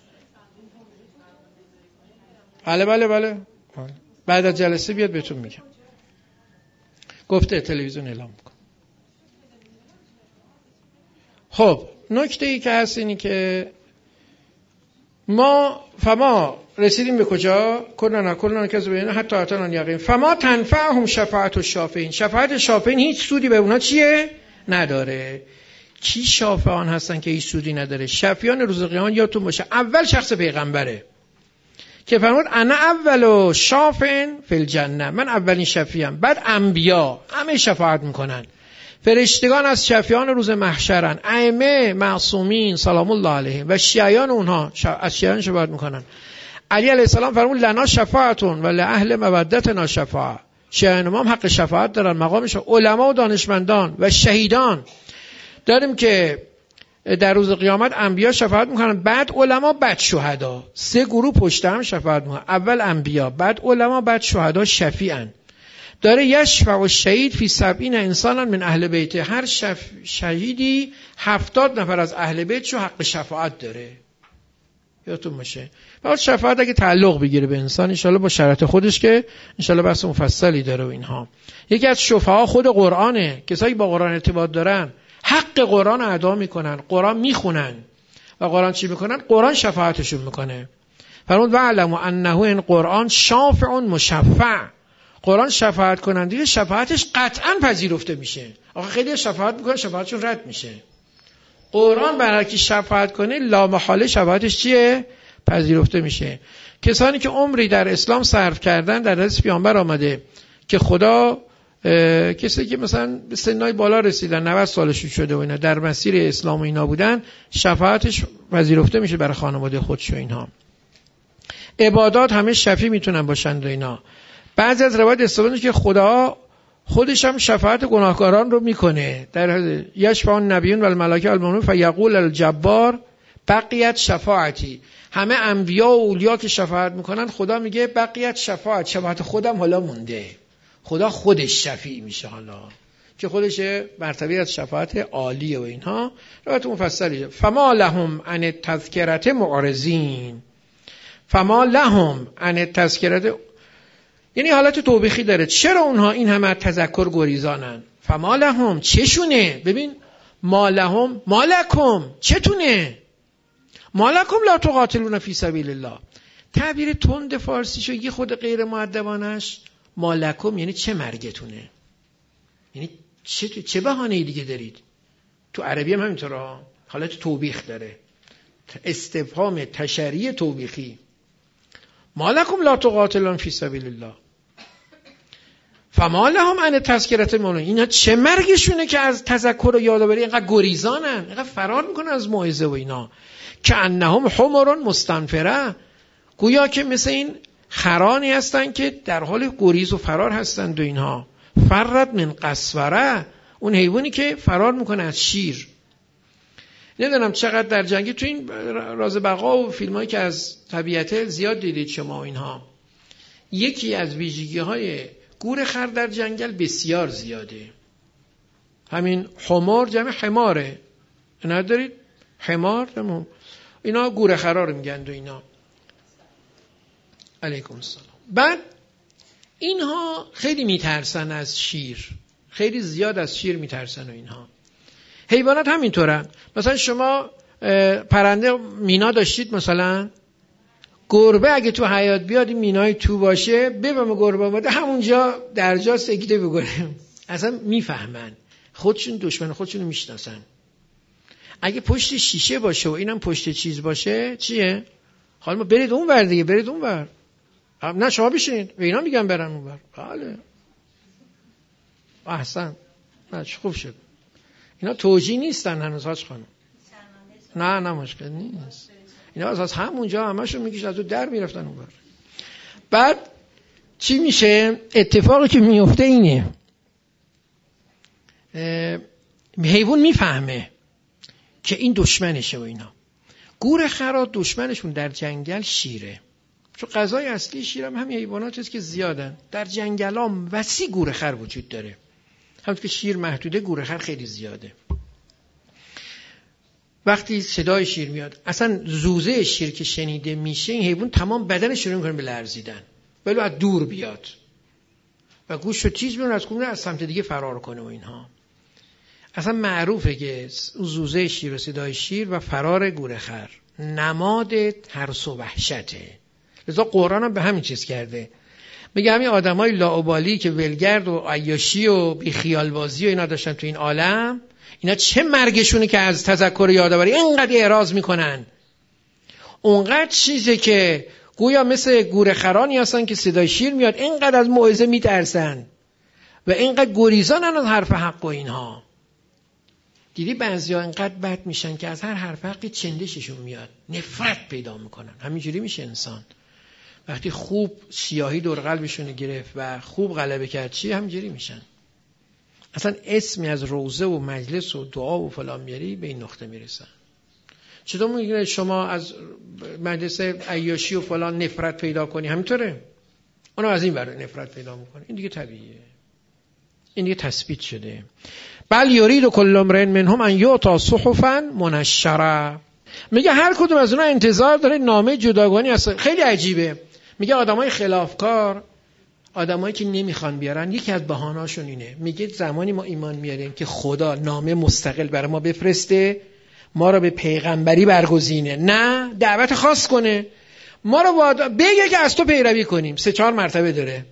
بله بعد از جلسه بیاد بهتون میگم. گفته تلویزیون اعلام میکنه. خب نکته ای که هست اینی که ما رسیدیم به کجا؟ کلنا کذا بینه حتی اتان یقین. فما تنفعهم شفاعت الشافعین. شفاعت شافعین هیچ سودی به اونا چیه؟ نداره. کی شافعان هستن که هیچ سودی نداره؟ شفیعان روز قیامت یادتون باشه اول شخص پیغمبره که فرمود انا اول شافع فی الجنه، من اولین شفیعم. بعد انبیا همه شفاعت میکنن، فرشتگان از شفیعان روز محشرن، ائمه معصومین سلام الله علیهم و شیعیان اونها از شیعیان شفاعت میکنن. علی علیه السلام فرمود لنا شفاعتون و لاهل مودتنا شفاعه. شیعیان ما هم حق شفاعت دارن، مقامش. علما و دانشمندان و شهیدان داریم که در روز قیامت انبیا شفاعت میکنن، بعد علما، بعد شهدا. 3 گروه پشت هم شفاعت میکنن. اول انبیا، بعد علما، بعد شهدا شفیعن. داره یشفع و شهید فی 70 انسانا من اهل بیته. هر شهیدی 70 نفر از اهل بیتشو حق شفاعت داره. یادتون باشه. بعد شفاعت اگه تعلق بگیره به انسان ان شاءالله با شرط خودش که ان شاءالله بحث مفصلی داره و اینها. یکی از شفعا خود قرآنه. کسایی با قرآن ارتباط دارن حق قرآن ادا میکنن، قرآن میخونن و قرآن چی میکنن؟ قرآن شفاعتشون میکنه. فرمود وعلموا انه این قرآن شافع مشفع. قرآن شفاعت کننده، شفاعتش قطعا پذیرفته میشه. آخه خیلی شفاعت میکنن شفاعتشون رد میشه. قرآن برای کی شفاعت کنه لا محاله شفاعتش چیه؟ پذیرفته میشه. کسانی که عمری در اسلام صرف کردن، در حدیث پیامبر آمده که خدا کسی که مثلا به سنای بالا رسیدن 90 سالشون شده و اینا در مسیر اسلام و اینا بودن، شفاعتش پذیرفته میشه برای خانواده خودش و اینها. عبادات همه شفیع میتونن باشن و اینا. بعضی از روایت استفاده که خدا خودش هم شفاعت گناهکاران رو میکنه. در یشفع النبیون و الملائکه و المؤمنون فیقول الجبار بقیت شفاعتی. همه انبیا و اولیا که شفاعت میکنن خدا میگه بقیت شفاعت خودم حالا مونده. خدا خودش شفیع میشه حالا که خودش مرتبه از شفاعت عالیه و اینها. روایت مفصلیه. فما لهم عن التذکرة معرضین. فما لهم عن التذکرة یعنی حالت توبیخی داره. چرا اونها این همه تذکر گریزانن؟ فما لهم چشونه؟ ببین ما لهم ما لکم چتونه؟ ما لکم لا تقاتلون فی سبیل الله. تعبیر تند فارسیشو یه خود غیر مؤدبانش ما لکم یعنی چه مرگتونه؟ یعنی چه بهانه‌ای دیگه دارید؟ تو عربی هم همینطوره، حالت توبیخ داره، استفهام تشریع توبیخی. ما لکم لا تقاتلون فی سبیل الله فما لهم عن تذکرة المؤمنین. اینا چه مرگشونه که از تذکر و یادآوری اینقدر گریزانن، اینقدر فرار میکنن از موعظه و اینا. که انهم حمر مستنفره، گویا که مثل این خرانی هستن که در حال گریز و فرار هستند. و اینها فرت من قسوره، اون حیوانی که فرار میکنه از شیر. نمیدونم چقدر در جنگی تو این راز بقا و فیلمایی که از طبیعت زیاد دیدید شما اینها. یکی از ویژگی‌های گورخر در جنگل بسیار زیاده. همین حمار جمع حماره، ندارید؟ حمار جمع اینا گورخرا رو میگن. و اینا علیکم السلام. بعد اینها خیلی میترسن از شیر، خیلی زیاد از شیر میترسن. و اینها حیوانات همینطورن. مثلا شما پرنده مینا داشتید، مثلا گربه اگه تو حیات بیاد این مینای تو باشه، ببینم گربه اومده همونجا در جا سکته بکنه. اصلا میفهمن، خودشون دشمن خودشون میشناسن. اگه پشت شیشه باشه و اینم پشت چیز باشه چیه؟ حالا برید اون ور دیگه، برید اون ور. نه شما بشینید و اینا میگن برن اون ور. بله احسن، نه خوب شد. اینا توجیه نیستن هنوز حاج خانم. نه مشکل نیست. اینا از همونجا همشون میگیش از تو در میرفتن اون ور. بعد چی میشه؟ اتفاقی که میفته اینه، حیوان میفهمه که این دشمنشه. و اینا گورخرا دشمنشون در جنگل شیره، چون غذای اصلی شیرم همین حیواناتی است که زیادن در جنگلا. وسیع گورخر وجود داره، همونطور که شیر محدوده گورخر خیلی زیاده. وقتی صدای شیر میاد، اصلا زوزه شیر که شنیده میشه، این حیوان تمام بدنش شروع میکنه به لرزیدن، ولی از دور بیاد و گوش رو تیز بیونه، از سمت دیگه فرار کنه. و اینها اصلا معروفه که زوزه شیر و صدای شیر و فرار گورخر نماد ترس و وحشته. لذا قرآن هم به همین چیز کرده. میگه همین آدمای لاابالی که ولگرد و عیاشی و بیخیال بازی و اینا داشتن تو این عالم، اینا چه مرگشونه که از تذکر یادآوری اینقدر اعراض میکنن. اونقدر چیزه که گویا مثل گورخرانی هستن که صدای شیر میاد اینقدر از موعظه میترسن و اینقدر گریزانن از حرف حق. و اینها دیدی بعضیا اینقدر بد میشن که از هر حرف حقی چندششون میاد، نفرت پیدا میکنن. همینجوری میشه انسان وقتی خوب سیاهی دور قلبشون گرفت و خوب غلبه کرد، چی همینجوری میشن. اصلا اسمی از روزه و مجلس و دعا و فلان میاری به این نقطه میرسن. چطور میگه شما از مجلس عیاشی و فلان نفرت پیدا کنی؟ همینطوره، اونا از این ور نفرت پیدا میکنه. این دیگه طبیعیه، این دیگه تثبیت شده. بل یرید کل امرئ منهم ان یؤتی صحفا منشره. میگه هر کدوم از اونها انتظار داره نامه جداگانه هست. خیلی عجیبه. میگه آدمای خلافکار، آدمایی که نمیخوان بیارن، یکی از بهانه‌هاشون اینه، میگه زمانی ما ایمان میاریم که خدا نامه مستقل برای ما بفرسته، ما رو به پیغمبری برگزینه، نه دعوت خاص کنه، ما رو بگه که از تو پیروی کنیم. 3-4 مرتبه داره.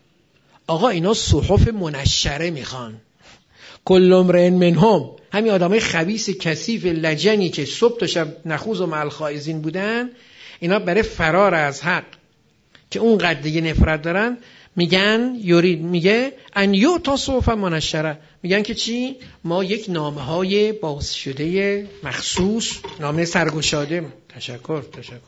آقا اینا صحف منشره میخوان. کل امرئ منهم، همین آدمای خبیث کثیف لجنی که صبح تا شب نخوض و مع الخائضین بودن، اینا برای فرار از حق که اون قد دیگه نفرت دارن، میگن یورید، میگه ان یؤتی صحفا منشره، میگن که چی؟ ما یک نامه های باز شده مخصوص، نامه سرگشاده، تشکر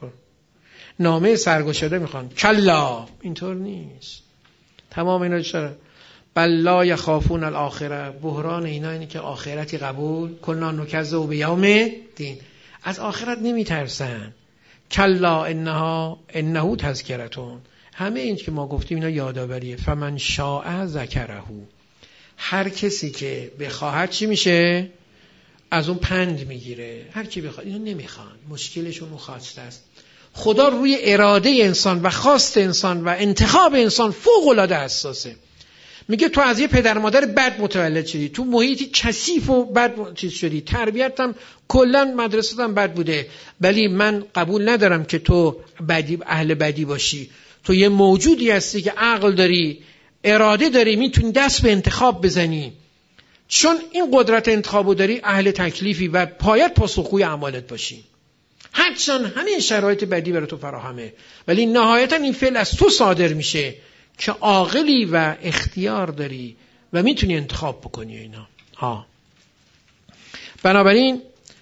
نامه سرگشاده میخوان. کلا، اینطور نیست. تمام اینا چرا؟ بل لا یخافون الاخره، بحران اینا اینه که آخرتی قبول کنا نکذب بیوم دین، از آخرت نمیترسن. کلا انه تذکرتون، همه این که ما گفتیم اینا یادآوریه. فمن شاء ذکره، هر کسی که بخواهد چی میشه؟ از اون پند میگیره. هر کی بخواد، اینو نمیخوان، مشکلشون خواسته است. خدا روی اراده انسان و خواست انسان و انتخاب انسان فوق العاده حساسه. میگه تو از یه پدر مادر بد متولد شدی، تو محیطی کثیف و بد چیز شدی، تربیتم کلا مدرسه‌ام بد بوده، ولی من قبول ندارم که تو بدی، اهل بدی باشی. تو یه موجودی هستی که عقل داری، اراده داری، میتونی دست به انتخاب بزنی. چون این قدرت انتخابو داری، اهل تکلیفی و پایت پاسخگوی اعمالت باشی. هرچند همین شرایط بدی برای تو فراهمه، ولی نهایتا این فعل از تو صادر میشه که عاقلی و اختیار داری و میتونی انتخاب بکنی اینا. بنابراین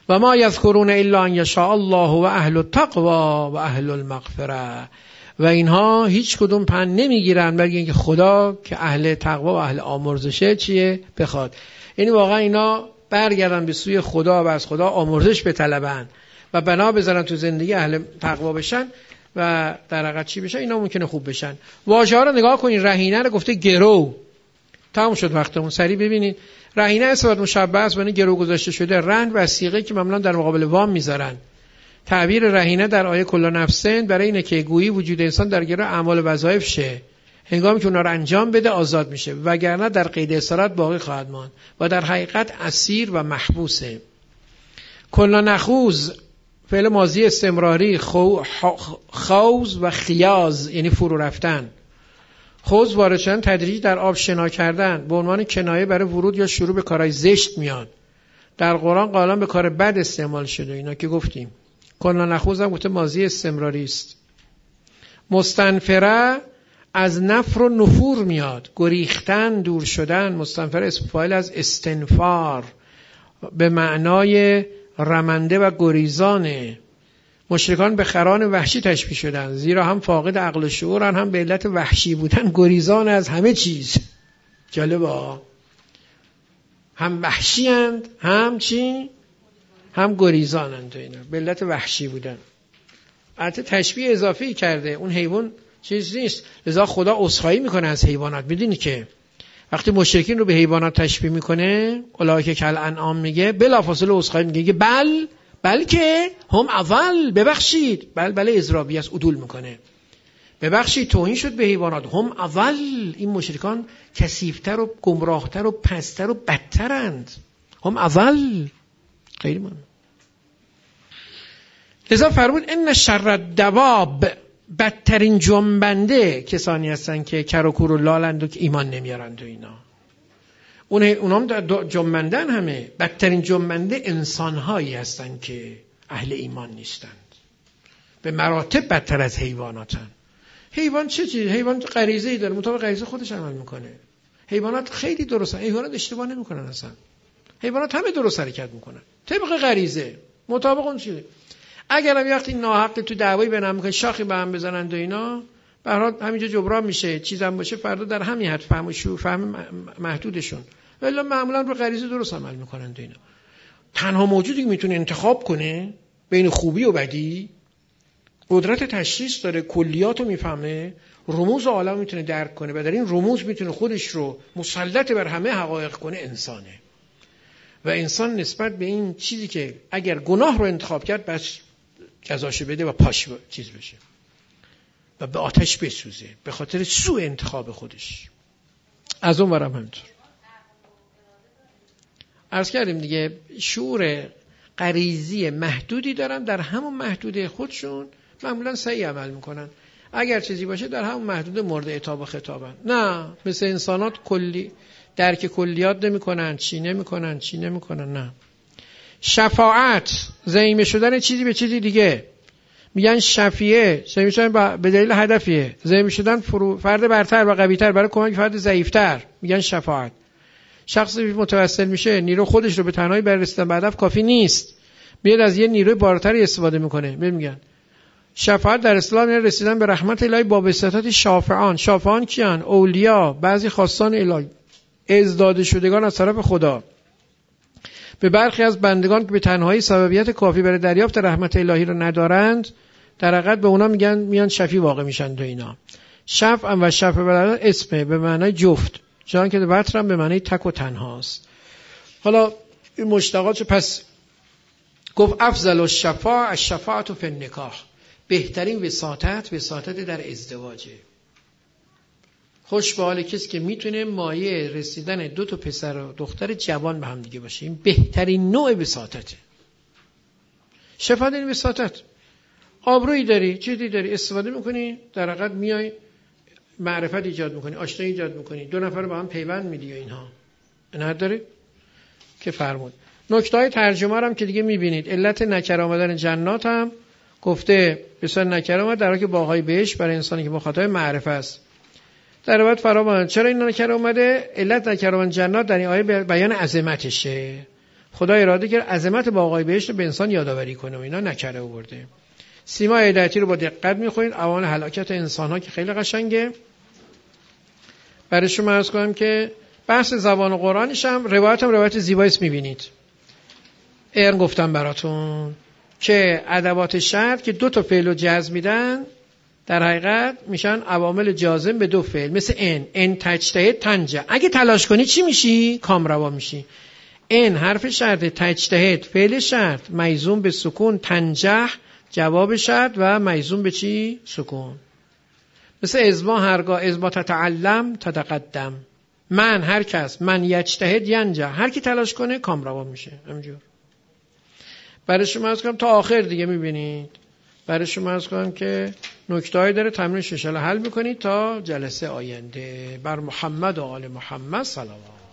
و ما یذکرون الا ان یشاء الله و اهل التقوی و اهل المغفره. و اینها هیچ کدوم پند نمیگیرن مگر اینکه خدا که اهل تقوا و اهل آمرزشه چیه بخواد. یعنی واقعا اینا برگردن به سوی خدا و از خدا آمرزش بطلبن و بنا بذارن تو زندگی اهل تقوا بشن و در حقیقت چی بشن، اینا ممکنه خوب بشن. واژه‌ها رو نگاه کنین. رهینه رو گفته گرو. تموم شد وقتمون. سریع ببینید. رهینه اسم مشبه است، یعنی گرو گذاشته شده. رهن وثیقه که معمولا در مقابل وام میذارن. تعبیر رهینه در آیه کل نفسن برای اینه که گویی وجود انسان در گرو اعمال وظایف شه، هنگامی که اونا رو انجام بده آزاد میشه، وگرنه در قید اسارت باقی خواهد ماند و در حقیقت اسیر و محبوسه. کل نخوز فعل ماضی استمراری، خوز و خیاز یعنی فرو رفتن. خوز وارد شدن تدریجی در آب، شنا کردن، به عنوان کنایه برای ورود یا شروع به کارهای زشت میاد. در قرآن غالبا به کار بد استعمال شده، اینا که گفتیم. کلا نخوز هم گفته ماضی استمراری است. مستنفره از نفر و نفور میاد، گریختن، دور شدن. مستنفره اسم فاعل از استنفار به معنای رمنده و گریزانه. مشرکان به خران وحشی تشبیه شدن، زیرا هم فاقد عقل و شعورن، هم به علت وحشی بودن گریزان از همه چیز. جالبه، هم وحشی اند هم چی؟ هم گریزان اند. اینا به علت وحشی بودن. البته تشبیه اضافی کرده، اون حیوان چیز نیست. لذا خدا عذرخواهی میکنه از حیوانات. میدونی که وقتی مشرکین رو به حیوانات تشبیه میکنه، اولئک کالانعام میگه، بلافاصله عذرخواهی میگه بلکه هم اول، ببخشید. بله اضرابی است، عدول میکنه. ببخشید توهین شد به حیوانات. هم اول، این مشرکان کثیف‌تر و گمراهتر و پستر و بدترند. هم اول. خیلی مهم. لذا فرمود ان شر الدواب، بدترین جنبنده کسانی هستن که کر و کور و لالند و که ایمان نمیارند و اینا. اونا هم جنبندن. همه بدترین جنبنده انسانهایی هستن که اهل ایمان نیستند، به مراتب بدتر از حیواناتن. حیوان چه چیز؟ حیوان غریزه‌ای داره، مطابق غریزه خودش عمل میکنه. حیوانات خیلی درستن، حیوانات اشتباه نمیکنن اصلا. حیوانات همه درست حرکت میکنن طبق غریزه، مطابق اون چیزه. اگر هم وقتی ناحق تو دعوایی بینم میکنن، شاخی به هم بزنند و اینا، به هر حال همینجا جبران میشه. چیزام باشه فردا در همین حد فهم محدودشون، ولی معمولا رو غریزه درست عمل میکنن و اینا. تنها موجودی که میتونه انتخاب کنه بین خوبی و بدی، قدرت تشخیص داره، کلیات رو میفهمه، رموز عالم میتونه درک کنه و در این رموز میتونه خودش رو مسلط بر همه حقایق کنه، انسانه. و انسان نسبت به این چیزی که اگر گناه رو انتخاب کرد بس جزاشو بده و پاش چیز بشه و به آتش بسوزه به خاطر سوء انتخاب خودش. از اون ورم همینطور عرض کردیم دیگه، شعور غریزی محدودی دارن، در همون محدوده خودشون معمولا صحیح عمل میکنن. اگر چیزی باشه در همون محدوده مورد عتاب و خطابن. نه مثل انسانات کلی درک کلیات نمیکنن، چی نمیکنن. نه. شفاعت زعیمه شدن چیزی به چیزی دیگه، میگن شفیعه، زعیمه شدن به دلیل هدفیه، زعیمه شدن فرد برتر و قوی‌تر برای کمک فرد ضعیف‌تر، میگن شفاعت. شخصی متوسل میشه، نیرو خودش رو به تنهایی برای رسیدن به هدف کافی نیست، میاد از یه نیروی بالاتری استفاده میکنه. میگن شفاعت در اسلام یعنی رسیدن به رحمت الهی با واسطه شافعان. شافعان کیان؟ اولیا، بعضی خاصان الهی، ازداده شدگان از طرف خدا. به برخی از بندگان که به تنهایی سببیت کافی برای دریافت رحمت الهی رو ندارند، در حقیقت به اونا میگن میان شفیع واقع میشن. دو اینا شفع و شفع بلد اسمه به معنای جفت، چون که وتر هم به معنای تک و تنهاست. حالا این مشتقاتش پس گفت افضل الشفاعة الشفاعة فی النکاح، بهترین وساطت در ازدواجه. خوش به حال کسی که میتونه مایه رسیدن دو تا پسر و دختر جوان به هم دیگه باشه. این بهترین نوع وساطته. شفاعت این وساطت. آبرویی داری، چیزی داری، استفاده میکنی، در حقیقت میای معرفت ایجاد میکنی، آشنایی ایجاد میکنی، دو نفر رو با هم پیوند میدی. اینها نداره که فرمود. نکته‌های ترجمه هم که دیگه میبینید. علت نکره آمدن جنات هم گفته بسیار نکره آمد در حالی که باغ‌های بهشت برای انسانی که مخاطب معرفت است. در روایت فراوان چرا این نکره اومده؟ علت نکره آمدن جنات در این آیه بیان عظمتشه. خدا اراده کرد عظمت باقای بهشت به انسان یادآوری کنه و اینا نکره آورده. سیما هدایتی رو با دقت میخونید، اوان هلاکت انسان ها که خیلی قشنگه. برای شما عرض کنم که بحث زبان قرآنش هم روایت زیبایی است میبینید. ارن گفتم براتون که ادوات شرط که 2 تا فعل رو جزم میدن در حقیقت میشن عوامل جازم به 2 فعل، مثل ان تجتهد تنجح. اگه تلاش کنی چی میشی؟ کامروا میشی. ان حرف شرط، تجتهد فعل شرط مجزوم به سکون، تنجح جواب شرط و مجزوم به چی؟ سکون. مثل ازما هرگاه، ازما تتعلم تتقدم. من هر کس، من یجتهد ینجح، هر کی تلاش کنه کامروا میشه. همینجور برای شما عرض کنم تا آخر دیگه میبینید. برای شما عرض کنم که نکته‌ای داره، تمرین 6 حل میکنید تا جلسه آینده. بر محمد و آل محمد صلوات.